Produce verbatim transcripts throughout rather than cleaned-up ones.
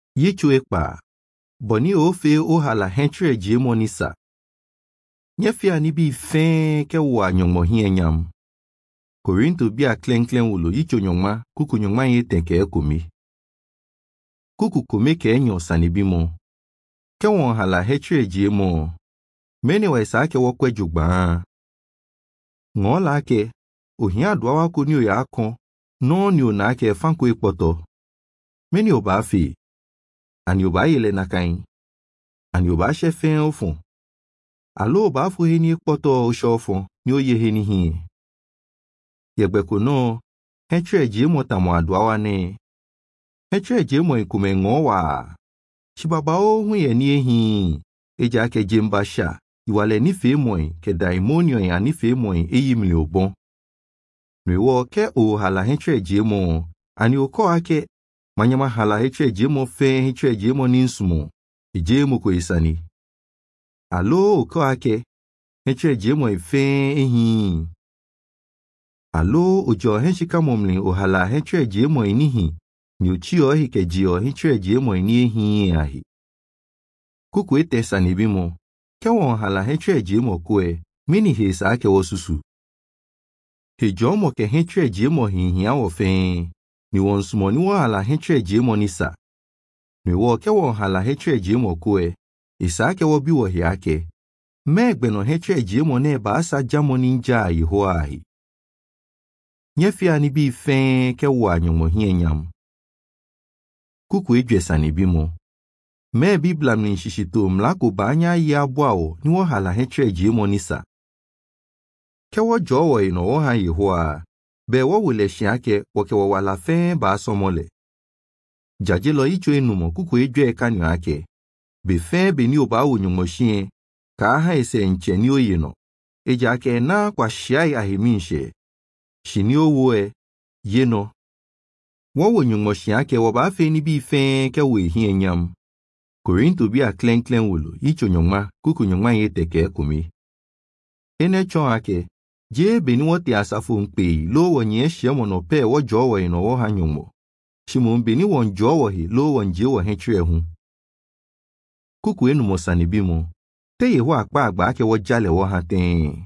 Yichu ekpa. Boni ofe ohala hentre jemonisa. Nyefia ni bi fen ke wa nyongmo hienyam. Korinto bi a klen klen wulo yicho nyongma kuku nyongma ye tenke ekomi. Kuku kome ke enyo sanibimo. Ke won hala hentre jemo. Mene wa isa ke wokwe jugba. Ngola ke ohia adwa wako ni oya akon no ni ona ke fanko ipoto. Meni oba fi. Ani oba yele nakain. Ani oba shefen ofon. Alo oba fu heni ipoto o shofon ni oye heni hi. Yegbeko no, hentre jemo tamo adwa wane. Hentre jemo ikume ngowa. Shibaba o huye ni ehi. Eja ke jemba sha. Iwale ni fe moy ke daimonio ya ni fe moy eyi mili obon. Nwewo ke o hala hentre jemo. Ani oko ake. Manyama hala hentre jemo fe hentre jemo ninsumo. Ijemo ko isani. Alo oko ake. Hentre jemo fe ehi. Alo ojo henshika momli o hala hentre jemo inihi. Ni uchi ohi ke jio hentre jemo ini ehi ahi. Kuku ete sanibimo. Kewon hala hentre jemo kwe, mini hisa ake wosusu. Hejomo ke hentre jemo hinhia wofen, ni wonsumo ni wo hala hentre jemo nisa. Ni wo kewon hala hentre jemo kwe, isa ake wobi wo hiake. Megbeno hentre jemo ne ba asa jamo ninja yiho ahi. Nyefia ni bi fen kewa nyonmo hienyam. Kuku ejwe sanibimo. Me bibla mnishishito mlako banya ya bwao ni wo hala hentre jemo nisa. Kewo jowo ino wo ha yihua, be wo wule shiake woke wo wala fen ba somole. Jajelo icho enumo kuku ejwe kanyo ake. Be fen be ni oba wo nyonmo shien, ka ha ese nche ni oyino. Eja ake na kwa shiai ahiminshe. Shini owoe, yeno. Wo wo nyonmo shiake woba fe ni bi fen ke we hienyam. Korinto bi a klen klen wulu, icho nyongma, kuku nyongma ye teke kumi. Ene chon ake, je beni wote asafu mkpei, lo wonye shiemo no pe wo jowo ino wo ha nyongmo. Shimon beni won jowo hi, lo wonje wo hentre hun. Kuku enu mo sanibimo, te ye wo akpa agba ake wo jale wo ha ten.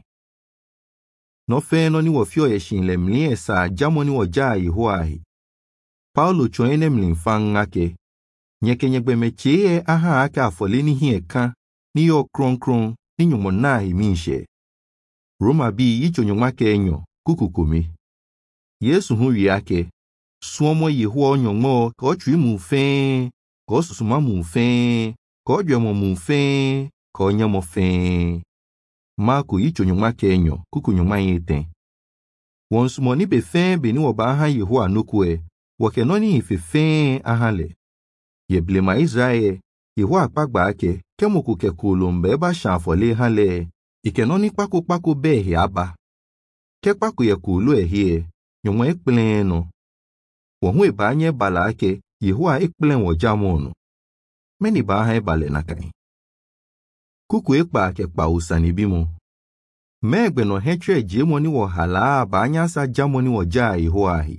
No fe no ni wo fio ye shinle mli esa, jamo ni wo jaa yi ho ahi. Paulo chon ene mli fang ake. Nyeke nyegbe mechie aha aka afole ni hi eka, ni yo kron kron, ni nyumo na himishe. Roma bi icho nyuma ke enyo, kuku kumi. Yesu hu yake, suomo yehuwa nyongo, ko chui mu fen, ko susuma mu fen, ko jwemo mu fen, ko nyamo fen. Maku icho nyuma ke enyo, kuku nyuma yeten. Wonsumo ni be fen be ni woba aha yehuwa nukwe, wake noni ife fen aha le. Ye blema Israel, yehuwa akpagba ake, kemoku ke kulumbe ba shanfole hale, ike noni kpako kpako be he aba. Ke kpako ye kulu e hie, nyonwe ekplen no. Wohu eba anye bala ake, yehuwa ekplen wo jamono. Meni ba aha ebale nakai. Kuku ekpa ake kpa usanibimo. Megbe no hentre jemo ni wo hala ba anya sa jamoni wo jaa yehuwa ahi.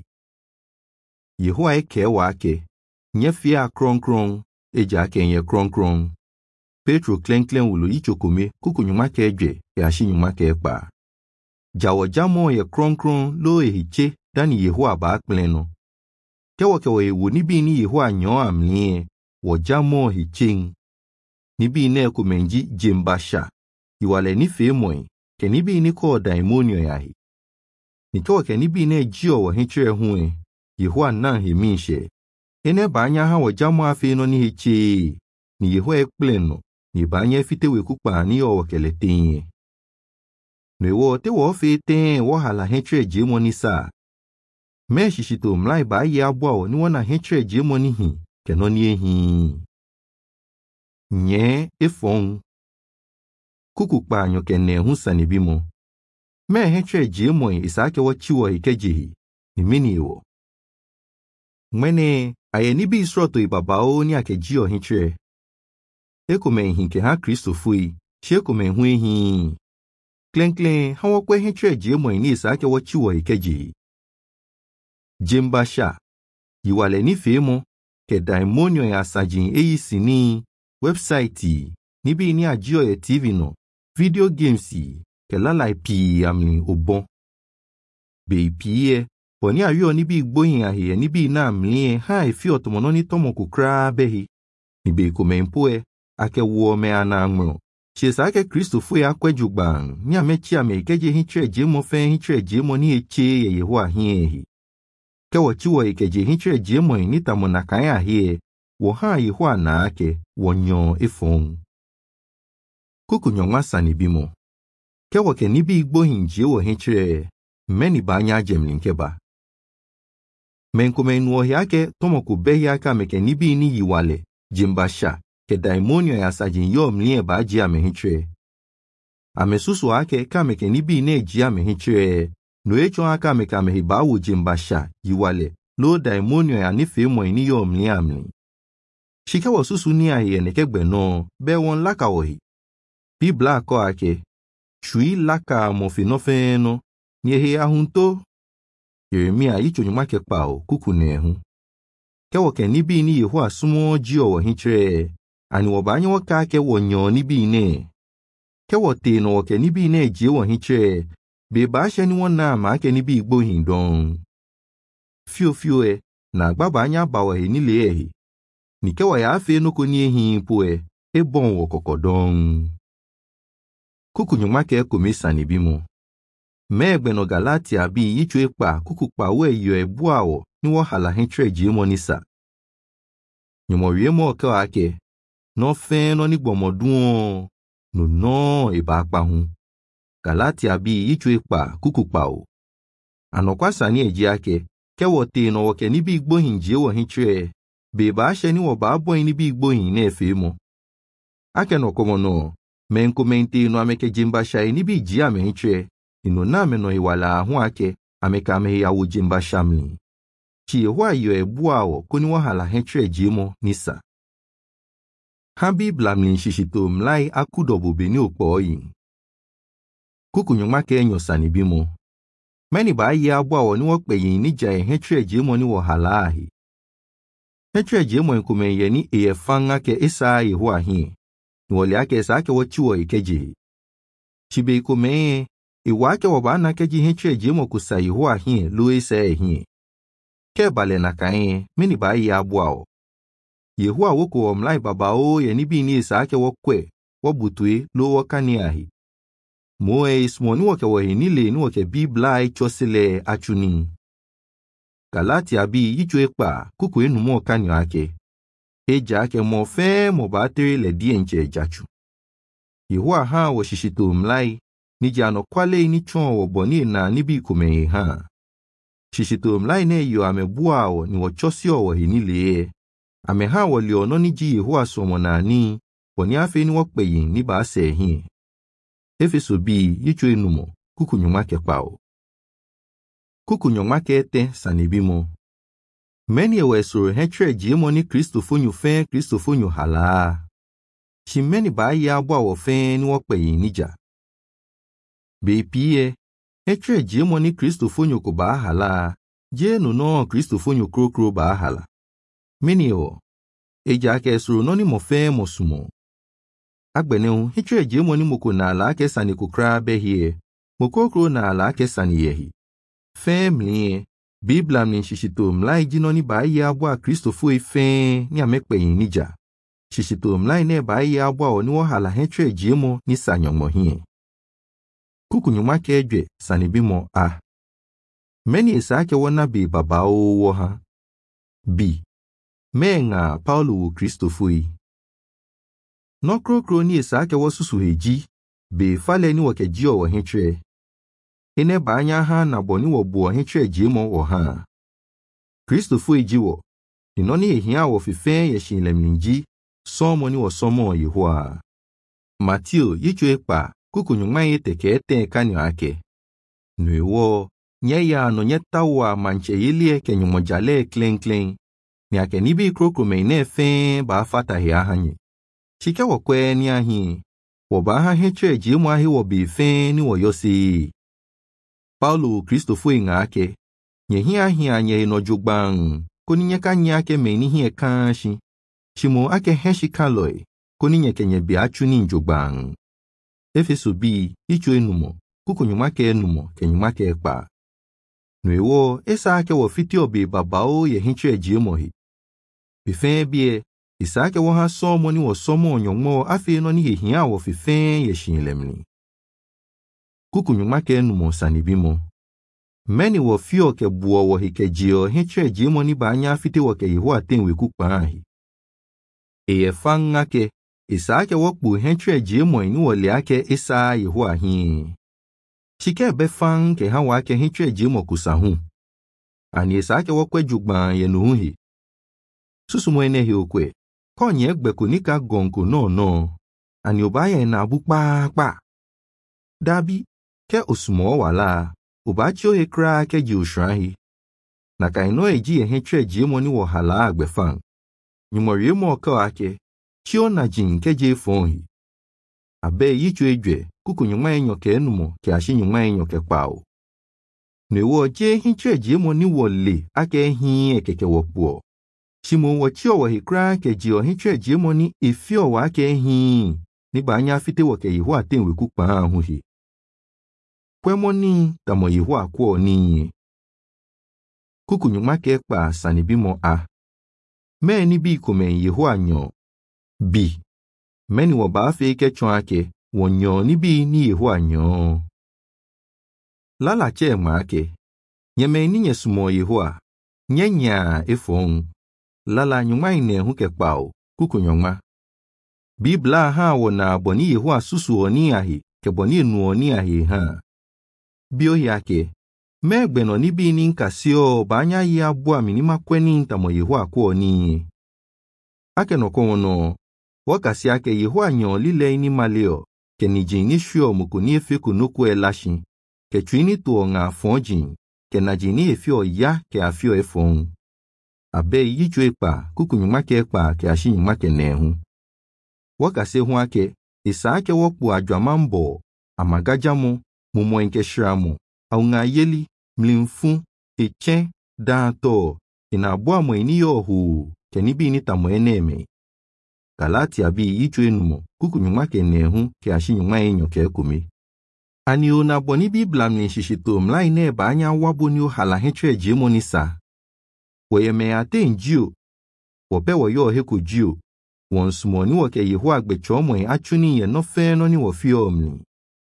Yehuwa eke wa ake. Nyefia kron kron, eja kenye kron kron. Petro klen klen wulu icho kome, kuku nyuma ke eje, ya shi nyuma ke ekpa. Jawo jamo ye kron kron, lo ehiche, dani yehuwa ba akpleno. Kewo kewo ewu nibi ni yehuwa nyo amlie, wo jamo hiching. Nibi ne kumenji jembasha. Iwale ni fe moy, ke nibi ni ko daimonio yahi. Nikewo ke nibi ne jio wa hentre huwe, yehuwa nan himishe. Ene banya ha wajamo afe no ni hichi, ni yehuwa ekpleno, ni banya fite wekukpa ni yo wakele tenye. Nwewo te wo fe ten wo hala hentre jemo nisa. Me shishito mlai ba ye abwao ni wana hentre jemo nihi, ke no ni ehi. Nye efong. Kukukpa nyoke ne hun sanibimo. Me hentre jemo isa ke wachiwo ikejihi, ni mini ewo. Mwene, aye nibi isroto ibabao ni akejio hintre. Ekome hinke ha Kristo fui, shi ekome hu ehi. Klen klen, ha wakwe hintre jemo ni isa ake wachiwo ikeji. Jembasha. Iwale ni femo, ke daimonio ya sajin eyi sini website nibi ni ajio ye T V no video games ke lalai pi amni obon be piye oni ayo nibi igboyin ahe nibi na amli ha ifi otomono ni tomo kukra behi nibe ko mempoe ake wo me anamro chesa ake Kristo fu ya kwejugban ni amechi ame keje hintre je mo fe hintre je mo ni eche ye Yehowa hiehi ke wo chiwo ikeje hintre je mo ni tamo na kan ya hie wo ha Yehowa na ake wonyo efon kuku nyonwa sani bimo ke wo ke nibi igbohin je wo hintre meni banya jemlin keba menkome nuo yake tomo kubehi aka meke nibi ni yiwale jimbasha ke daimonio ya sajin yo mlie ba ji amehitre amesusu ake ka meke nibi ne ji amehitre no echo aka meke amehiba wu jimbasha yiwale lo daimonio ya nife mo ni yo mlie amli shike wo susu ni aye ne kegbe no be won laka ohi bibla ko ake chui laka mo finofeno ni ehe ahunto Yeremia icho nyuma ke pao kuku nehu kewo ke nibi ni Yehowa sumo ji owo hintre ani wo ba nyo ka ke wonyo nibi ne kewo te no ke nibi ne ji wo hintre be ba she ni wona ma ke nibi igbo hindon fio fio e na gbaba anya ba wo he ni le ehi ni kewo ya afi no ko ni ehi poe e bon wo kokodon kuku nyuma ke komisa ni bimo Megbe no Galatia bi yichu ekpa kukupa we yo ebu awo ni wo hala hintre ji mo nisa. Nyomo wie mo ke ake no fe no ni gbomodun no no e ba pa hu. Galatia bi yichu ekpa kukupa o. Anokwasa ni eji ake ke wo te no wo ke ni bi igbohin ji wo hintre be ba she ni wo ba bo ni bi igbohin na efe mo. Ake no komo no men komenti no ameke jimba sha ni bi ji ame hintre ino na me no iwala hu ake ameka me ya wujimba shamni chi Yehowa yo ebu awo koni wahala hentre jimo nisa habi blamlin shishito mlai akudobo beni opo yin kuku nyoma ke nyosani bimo meni ba yi abu awo ni wo pe yin ni ja hentre jimo ni wahala ahi hentre jimo nkume ye ni e fanga ke isa Yehowa hin ni wole ake sa ake wo chiwo ikeje chibe ikume Iwake wabana keji hintre jimo kusa Yehowa hin luwe se hin. Ke bale na kain, mini ba yi abuao. Yehowa woko wa mlai baba o ye nibi ni isa ake wakwe, wabutwe lo wakani ahi. Moe ismo ni wake wahinile ni wake biblai chosile achuni. Galatia bi yichu ekpa kuku enu mo kanyo ake. Eja ake mo fe mo bateri le dienche jachu. Yehowa ha wa shishito mlai. Nijano kwale ni chon wo boni na nibi kume ha. Shishito mlai ne yo amebua wo ni wochosio wo hinile. Ame ha wo liono ni ji Yehowa somo na ni boni afe ni wokpe yin ni ba se hin. Efeso bi yichu enumo kuku nyoma ke pao. Kuku nyoma ke te sanibimo. Meni ewe soro hentre jimo ni Kristo fonyu fe Kristo fonyu hala. Shimeni ba ya abwa wo fe ni wokpe yin nija. Be piye, etre jemo ni Kristo fonyo ko ba hala, je no no Kristo fonyo kro kro ba hala. Meni o, eja ke suru no ni mo fe mo sumo. Agbene hu, etre jemo ni moko na ala ke sani kukra behie, moko kro na ala ke sani yehi. Fe mlie, Bibla mni shishito mlai jino ni ba iya abwa Kristo fo fe ni amekpe yin nija. Shishito mlai ne ba iya abwa o ni wo hala etre jemo ni sanyong mo hie. Kuku nyuma ke ejwe sanibimo a. Meni isa ake wana bi baba o wo ha. B. Menga Paulo wu Kristo fui. No kro kro ni isa ake wo susu heji. Be fale ni wake jio wo hintre. Ine ba anya ha na boni wo buo hintre jimo wo ha. Kristo fui jiwo. Inoni ehia wo fife ye shinlemlinji. Somo ni wo somo Yehowa. Matthew yichu ekpa. Kuku nyuma ye teke ete kanyo ake. Nwewo, nye ya no nye tawa manche ilie ke nyumo jale klen klen. Ni ake nibi kroko me ne fe ba fata he ahanye. Chike wakwe ni ahi. Woba ha heche jimu ahi wobi fe ni woyosi. Paulo Kristo fue nga ake. Nye hi ahi anye no jugbang. koninye ka nye ake me ni hie kanshi chimo ake heshi kaloi koninye kenye bi achu ni njogbang Efeso bi ichu enumo kukunyuma ke enumo kenyuma ke ekpa Nwewo esa ake wo fiti obi babao ye hinchu ejiemohi Bifen bie isa ake wo ha somo ni wo somo onyonmo afi no ni hihia wo fifen ye shinlemni Kukunyuma ke enumo sanibimo Many wo fio ke buo wo hikejio hinchu ejimo ni ba anya fiti wo ke yiho atenwe kukpahi Eye fanga ke isa ake wo kpu hinchu ejimo ni wo le ake isa yiho ahi Chike be fang ke ha wa ke hinchu ejimo kusahu Ani isa ake wo kwejugban ye nuhi Susumo enehi okwe konye egbeku nika gonku no no Ani obaye na bukpa pa Dabi ke osumo wala Ubachi ohe kra ke ji ushrahi. Na ka ino eji ehe tre ji emo ni wahala agbefang. Nyumori emo oka ake, chio na jin ke je fonhi. Abe yi chwe ejwe, kuku nyuma enyo ke enumo ke ashi nyuma enyo ke pao. Newo je ehe tre ji emo ni wole ake ehi ekeke wopuo. Shimo wachio wahi kra ke ji ohe tre ji emo ni ifio wa ake ehi. Ni ba anya fite wake yihu atenwe kukpa ahuhi. Kwemo ni tamo yihu akwo ni. Kuku nyuma ke ekpa sanibimo a. Me ni bi kumen yihu anyo. Bi. Meni waba afe ke chonake, wonyo ni bi ni yihu anyo. Lala che maake. Nyeme ni nye sumo yihu a. Nye nya efong. Lala nyuma ine huke pao, kuku nyuma. Bibla ha wona boni yihu asusu oni ahi, ke boni nu oni ahi ha. Bio yake, megbe no ni bi ni nkasio banya yi abua minima kweni ntamo yihu akwo ni. Ake no kono, wakasi ake yihu anyo lile ini maleo, ke ni jini shio muku ni efe kunuku elashi, ke chuini tuo nga fonjin, ke na jini efio ya ke afio efong. Abe yi chwe ekpa, kuku nyuma ke ekpa ke ashi nyuma ke nehu. Wakasi hu ake, isa ake wokbu ajwamambo, amagajamu, Mumo enke shiramu, au nga yeli, mlimfu, echen, danto, inabua mwe ni yohu, kenibi ni tamo eneme. Kalati abi ichu enumo, kuku nyuma ke nehu, ke ashi nyuma enyo ke kumi. Ani una boni bibla mni shishito mla ine ba anya wabu ni uhala henchwe jimo nisa. Weye me ate njio, wope wayo heku jio, wonsumo ni wake yihu agbe chomwe achuni ye no fe no ni wofio mni.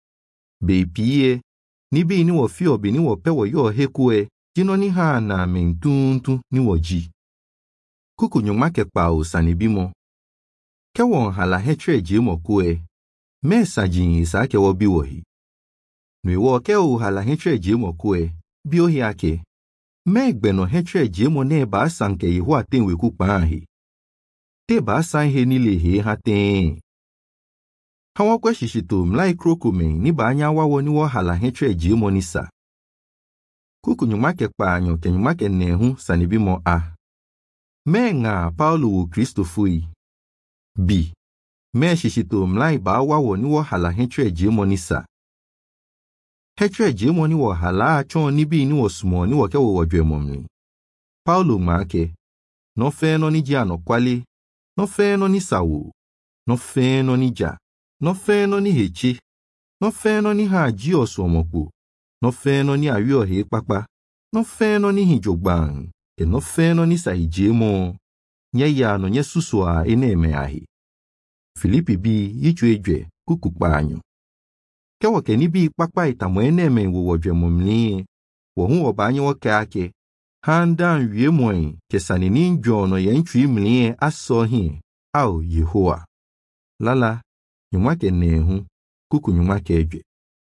Beipie, nibi ni wofio bi ni wope wayo hekue, jino ni ha na mentuntu ni woji. Kuku nyuma ke pao sanibimo. Ke won hala hetre jimo kue, me sajin isa ke wobi wohi. Nwe wo ke u hala hetre jimo kue, biohi ake. Me gbeno hetre jimo ne ba sanke yihu atenwe kukpaahi. Te ba sanhe nile he haten. Hawa kwe shishito mlai krokume ni ba anya wawo ni wo hala hetre jimo nisa. Kuku nyuma ke kpaanyo ke nyuma ke nehu sanibimo a. Me nga Paulo wu Kristo fui. B. Me shishito mlai ba wawo ni wo hala hetre jimo nisa. Hetre jimo ni wo hala achon ni bi ni wo sumo ni wo ke wo wajwe momni. Paulo maake. No fe no ni jiano kwali. No fe no ni sawu. No fe no ni ja. No fe no ni hechi. No fe no ni ha ji osomoku. No fe no ni ayo he papa. No fe no ni hijogban. E no fe no ni sahijemo. Nye ya no nye susua eneme ahi. Filipi bi yichu ejwe kukukpa anyo. Kewa ke ni bi papa itamo eneme wawajwe mumni. Wohu wabanyo wake ake. Handan yue mwen ke sanini njono ya nchu imlie aso hi. Au Yehowa. Lala. Nyuma ke nehu, kuku nyuma ke ejwe.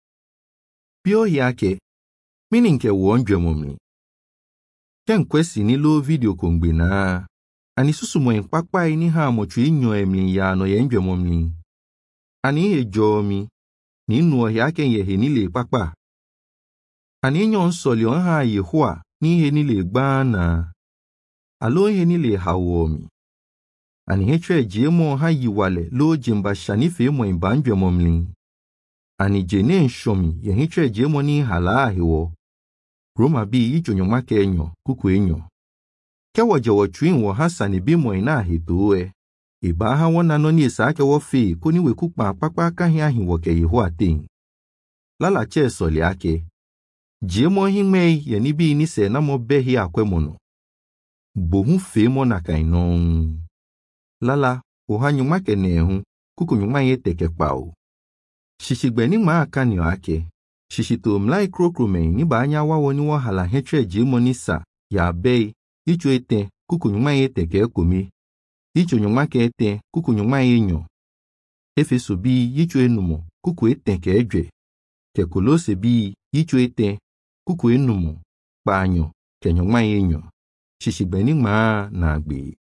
Pio yake, mini nke uonjwe mumni. Ken kwesi ni lo video kongbe na. Ani susu mwen pakpa ini ha mochu inyo emli ya no ye njwe mumni. Ani ye jomi, ni nuo yake ye he nile pakpa. Ani inyo nsoli on ha Yehowa ni he nile gbana. Alo he nile hawomi. Ani hetre jemo ha yiwale lo jimba shanife mo imbanjwe momlin. Ani jene nshomi ye hetre jemo ni hala ahiwo. Roma bi icho nyoma ke enyo, kuku enyo. Kewa jawa chuin wa hasani bimo ina hitoe. Iba ha wana no ni isa ke wo fe koni we kupa papa ka hi ahi wo ke yiho atin. Lala che soli ake. Jemo hime ye ni bi ni se na mo behi akwemono. Bohu fe mo na kainon. Lala o ha nyuma ke nehu kuku nyuma ye teke pao. Shishigbe ni ma aka ni ake. Shishito mlai krokrume ni ba anya wawo ni wo hala hetre jemo ni sa ya bei ichu ete kuku nyuma ye teke kumi. Icho nyuma ke ete kuku nyuma ye nyo. Efeso bi ichu enumo kuku ete ke ejwe. Ke Kolose bi ichu ete kuku enumo banyo ke nyuma ye nyo. Shishigbe ni ma na agbe.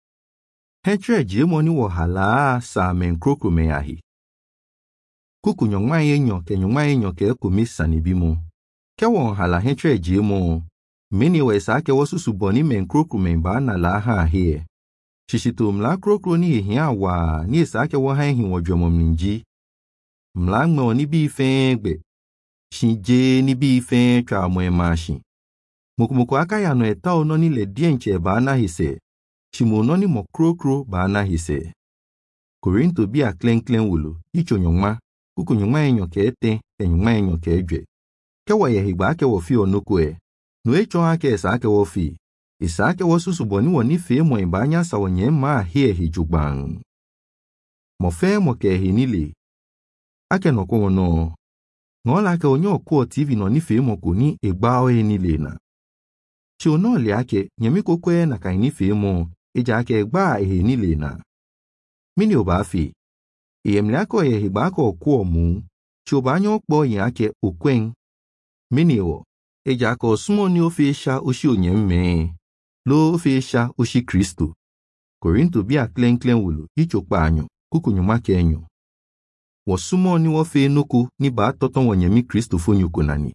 Hetre jemo ni wo hala sa men krokrume yahi. Kuku nyongma ye nyo ke nyongma ye nyo ke kumi sanibimo. Ke won hala hetre jemo. Mini we sa ke wosusu boni men krokrume ba na la ha he. Shishito mla krokro ni hia wa ni sa ke wo han hin wodwemo minji. Mla ngmo ni bi fengbe. Shinje ni bi fen twa mo emashi. Mukumuko aka ya no eta ono ni le dienche ba na hise. Shimono ni mo krokro ba na hise. Korinto bi a klen klen wulu icho nyongma. Kuku nyuma enyo ke ete, ke nyuma enyo ke ejwe. Ke wa ye higba ke wo fi onukwe. No echo ha ke sa ke wo fi. Isa ke wo susu ni woni fe mo imba anya sa wonye ma he hijugban. Mo fe mo ke hinile. Ake no ko no. Ngola ke onyo ko T V no ni fe mo ko ni egba o enile na. Chi ono le ake nyemi kokwe na ka ni fe mo eja ake egba e nile na. Mini oba fi. Iyemlako ye hibako kuo mu, chubanyo kpo yake ukwen. Miniwo, ejako sumo ni ofisha ushi onyemme, lo ofisha ushi Kristo. Korinto bia klen klen wulu, ichokpa anyo, kuku nyuma kenyo. Wasumo ni wofe nuku ni ba toton wanyemi Kristo fonyuko nani.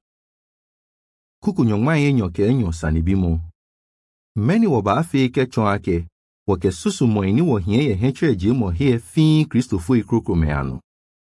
Kuku nyuma yenyo kenyo sanibimo. Meni woba afe ke chonake, wake susu mo ini wo hie ye hetre jemo hie fin Kristo fo ikrokro me ano.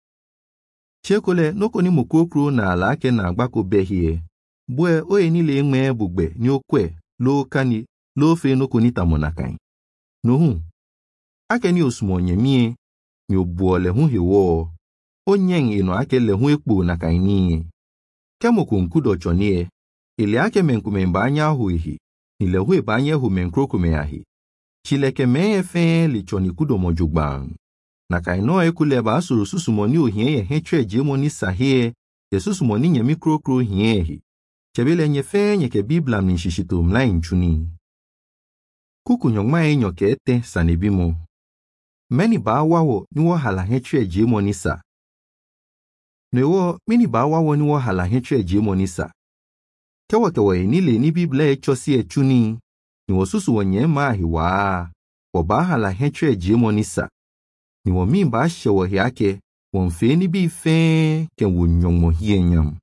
Chekole noko ni mokokro na ala ake na agbako behie. Bue o eni le enwe bugbe ni okwe lo kani lo fe noko ni tamonakai. Nohu. Ake ni osumo nyemie ni obuole hu hewo. O nyeng ino ake le hu ekpo na kaini. Kemo kunkudo chonie. Ile ake menkume mba anya hu ihi. Ile hu eba anya hu menkrokro me ahi. Chileke me fe li choni kudo mojugban. Na kaino ekule ba asuru susumoni ohie ye hetre jemo ni sahie, ye susumoni nye mikrokro hie hi. Chebele nye fe nye ke bibla mnishishito mla inchuni. Kuku nyongma e nyoke ete sanibimo. Meni ba wawo niwo hala hetre jemo ni sa. Newo mini ba wawo niwo hala hetre jemo ni sa. Kewa kewa enile ni bibla e chosi e chuni. Ni wosusu wonye mahi wa. Wabaha la hetre jemo nisa. Ni wamimba shewa yake. Wonfe ni bi fe. Ken wunyongmo hiye nyam.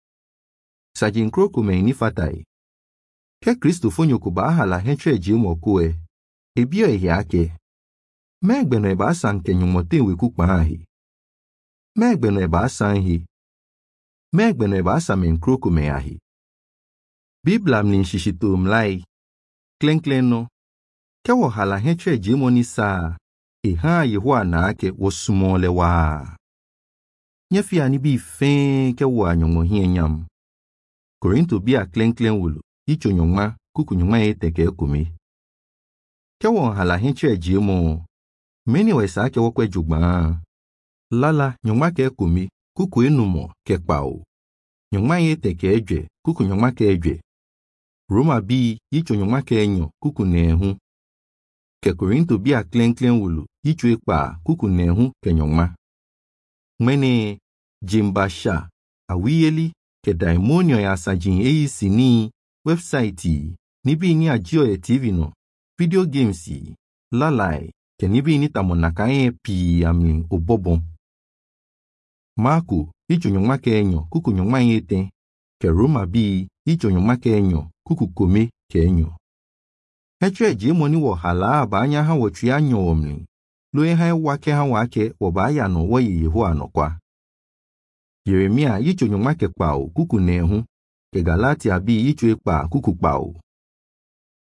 Sajin kroko me ni fatai. Ke Kristo fonyo kubaha la hetre jemo kue. Ebio e yake. Megbeno eba asan ke nyongmote wekukpa ahi. Megbeno eba asan hi. Megbeno eba asan men kroko me ahi. Bibla mninshishito mlai. Klen klen no. Kewo hala hetre jemo ni sa. E ha yehua na ake wosumole wa. Nyefi ani bi fen kewo anyongo hie nyam. Korinto bia klen klen wulu. Icho nyongma kuku nyongma ye teke kumi. Kewo hala hetre jemo. Meni wesa ake wokwe jugba. Lala nyongma ke kumi. Kuku enumo ke pao. Nyongma ye teke ejwe. Kuku nyongma ke ejwe. Roma bi icho nyongma ke enyo kuku nehu. Ke Korinto bi a klen klen wulu icho ekpa kuku nehu ke nyongma. Mwene jimbasha awiyeli ke daimonio ya sajin eyi sini website ni bi ni ajio e T V no video games lalai ke ni bi ni tamonaka e pi amlin obobon. Maku icho nyongma ke enyo kuku nyongma yete ke Roma bi icho nyongma ke enyo kuku kome ke enyo. Hetre jemo ni wo hala ba anya ha wotu ya nyo omni. Lo e ha wake ha wake wo ba ya no wo ye yehu anokwa. Yeremia icho nyongma ke pao kuku nehu. Ke Galatia bi icho ekpa kuku pao.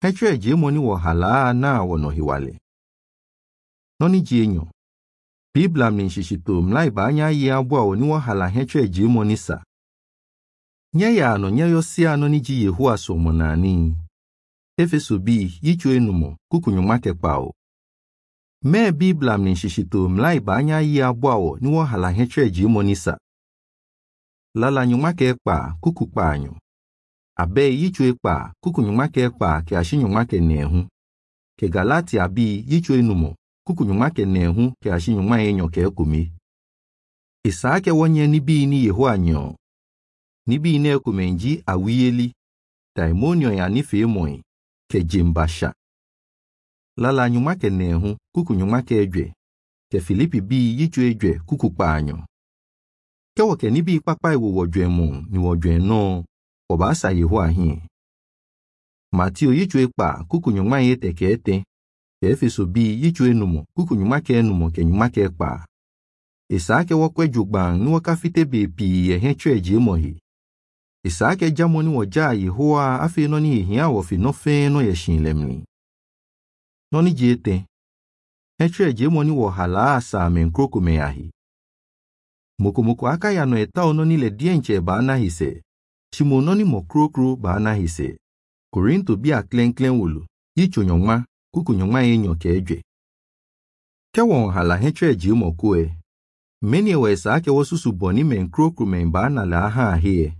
Hetre jemo ni wahala na wono hiwale. Noni jienyo. Biblia mnishishito mlai ba anya yi abwa ni wahala hetre jemo ni sa. Nye ya ano nye yosi ano ni ji Yehua so monani. Efeso bi yicho enumo kukunyumake pao. Me Biblia mnishishito mlai ba anya yi abwa ni wahala hetre jemo ni sa. Lala nyumake ekpa kukupa anyo. Abe yicho ekpa kukunyumake ekpa ke ashinyumake nehu. Ke Galati abi yicho enumo kukunyumake nehu ke ashinyuma enyo ke ekumi. Isaake wonye nibi ni Yehua nyo. Nibi ine ekumenji awiyeli. Daimonio ya nife emoi ke jimbasha. Lala nyumake nehu kukunyumake ejwe. Ke Filipi bi yicho ejwe kukupa anyo. Ke woke nibi papa iwo wojwe mu ni wojwe no. Obasa Yehua hi. Matthew yicho ekpa kukunyuma yete kete. Efeso bi yicho enumo kukunyumake enumo ke nyumake ekpa. Isaake wokwe jugban ni wakafite bepi ye hetre jemo hi. Isaake jamo ni woja Yehua afe no ni hia wofi no fe no ye shinlemni. No ni jete. Hetre jemo ni wohala asa menkroku meyahi. Mokomoko aka ya no eta no ni le dienche ba na hise. Shimononi mokrokro ba na hise. Korinto bi aklen klen wulu. Yicho nyongma kukunyongma enyo ke ejwe. Kewon hala hetre jemo kue. Meni we Isaake wosusu boni menkrokro men ba na la ha ahie.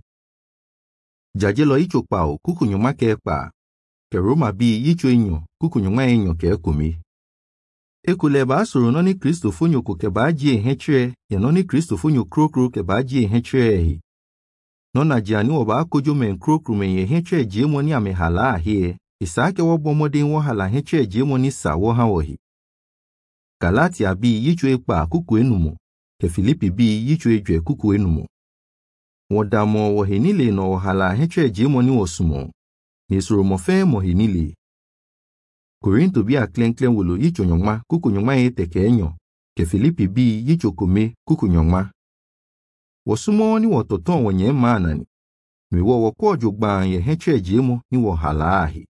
Jajelo yicho pao kukunyongma ke ekpa. Ke Roma bi yicho enyo kukunyongma enyo ke ekumi. Ekule ba asoro no ni Kristo fonyo ko ke ba ji hetre ye no ni Kristo fonyo krokro ke ba ji hetre ehi. No na jiani oba akojo men krokro men ye hetre jemo ni amehala ahie. Isaake wobo modin wahala hetre jemo ni sa wo ha wohi. Galati abi yicho ekpa kuku enumo. Ke Filipi bi yicho ejwe kuku enumo. Wodamo wohinile no wahala hetre jemo ni wosumo. Nisuro mofe mohinile. Korinto bi aklen klen wulu yicho nyongma kuku nyongma yete ke enyo. Ke Filipi bi yicho kome kuku nyongma. Wosumo ni wototon wonye manani. Miwo woko jugban ye hetre jemo ni wahala ahi.